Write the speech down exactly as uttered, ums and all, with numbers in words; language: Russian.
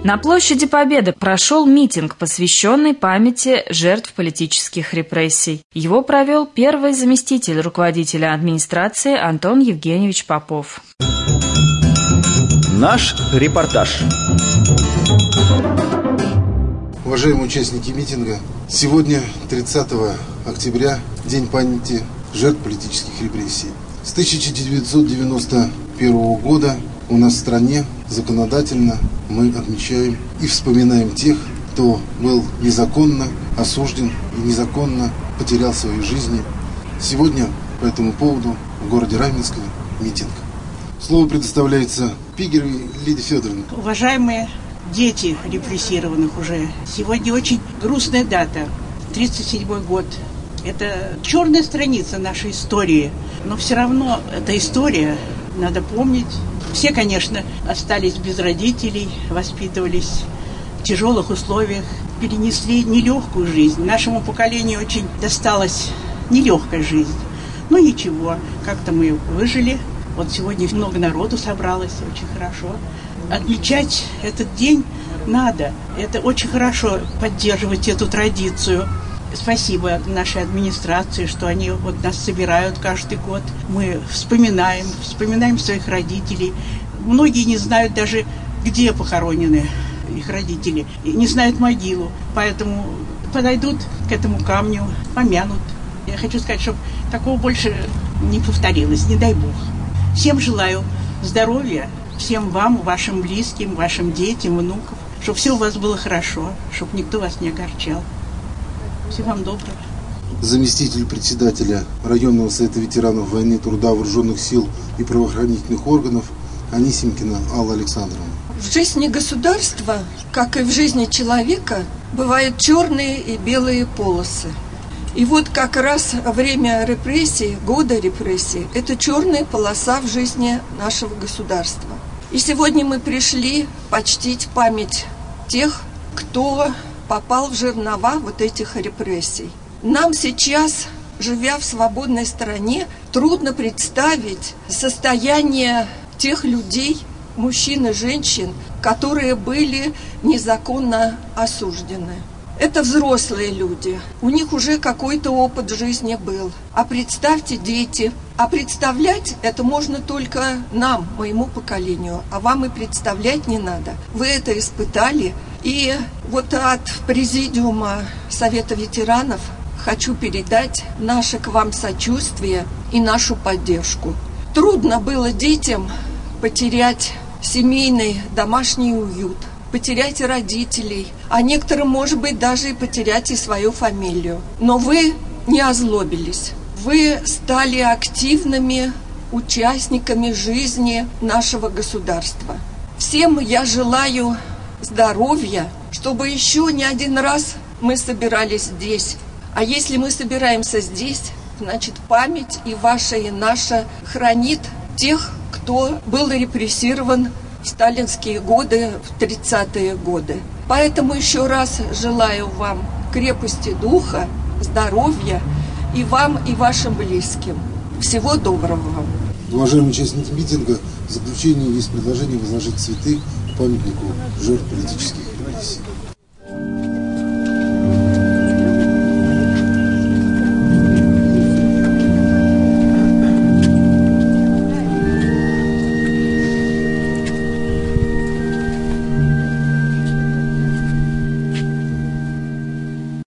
На площади Победы прошел митинг, посвященный памяти жертв политических репрессий. Его провел первый заместитель руководителя администрации Антон Евгеньевич Попов. Наш репортаж. Уважаемые участники митинга, сегодня, тридцатого октября, День памяти жертв политических репрессий. С тысяча девятьсот девяносто первого года у нас в стране законодательно мы отмечаем и вспоминаем тех, кто был незаконно осужден и незаконно потерял свои жизни. Сегодня по этому поводу в городе Раменское митинг. Слово предоставляется Пигеровой Лидии Федоровне. Уважаемые дети репрессированных уже, сегодня очень грустная дата, тридцать седьмой год. Это черная страница нашей истории, но все равно эта история, надо помнить. Все, конечно, остались без родителей, воспитывались в тяжелых условиях, перенесли нелегкую жизнь. Нашему поколению очень досталась нелегкая жизнь. Но ничего, как-то мы выжили. Вот сегодня много народу собралось, очень хорошо. Отмечать этот день надо. Это очень хорошо поддерживать эту традицию. Спасибо нашей администрации, что они вот нас собирают каждый год. Мы вспоминаем, вспоминаем своих родителей. Многие не знают даже, где похоронены их родители, и не знают могилу. Поэтому подойдут к этому камню, помянут. Я хочу сказать, чтобы такого больше не повторилось, не дай Бог. Всем желаю здоровья, всем вам, вашим близким, вашим детям, внукам, чтобы все у вас было хорошо, чтобы никто вас не огорчал. Всего вам доброго. Заместитель председателя районного совета ветеранов войны, труда, вооруженных сил и правоохранительных органов Анисимкина Алла Александровна. В жизни государства, как и в жизни человека, бывают черные и белые полосы. И вот как раз время репрессий, года репрессий, это черная полоса в жизни нашего государства. И сегодня мы пришли почтить память тех, кто попал в жернова вот этих репрессий. Нам сейчас, живя в свободной стране, трудно представить состояние тех людей, мужчин и женщин, которые были незаконно осуждены. Это взрослые люди, у них уже какой-то опыт жизни был. А представьте, дети. А представлять это можно только нам, моему поколению, а вам и представлять не надо. Вы это испытали. И вот от Президиума Совета ветеранов хочу передать наше к вам сочувствие и нашу поддержку. Трудно было детям потерять семейный домашний уют, потерять родителей, а некоторым, может быть, даже и потерять и свою фамилию. Но вы не озлобились. Вы стали активными участниками жизни нашего государства. Всем я желаю здоровья, чтобы еще не один раз мы собирались здесь. А если мы собираемся здесь, значит, память и ваша, и наша хранит тех, кто был репрессирован в сталинские годы, в тридцатые годы. Поэтому еще раз желаю вам крепости духа, здоровья и вам, и вашим близким. Всего доброго вам. Уважаемые участники митинга, в заключение есть предложение возложить цветы к памятнику жертв политических репрессий.